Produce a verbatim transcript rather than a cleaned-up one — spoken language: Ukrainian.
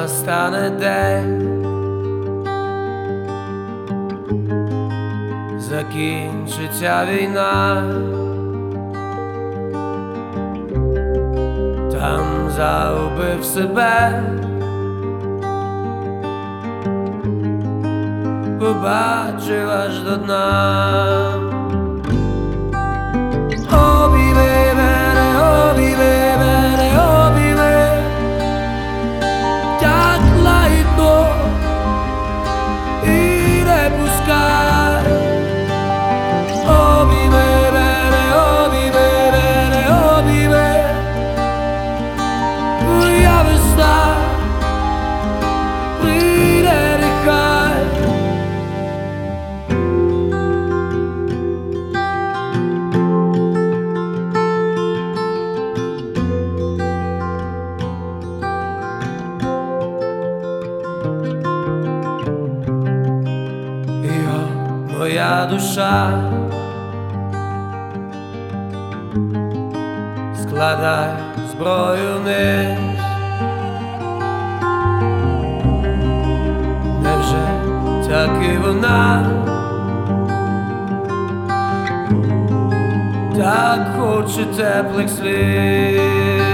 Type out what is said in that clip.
настане день, закінчиться війна, там загубив себе, побачив аж до дна. Обійми мене, обійми мене, обійми, так лагідно і не пускай. Обійми мене, обійми мене, обійми, моя весна прийде, нехай. Моя душа, складай зброю вниз. Невже так і вона так хоче теплих слів?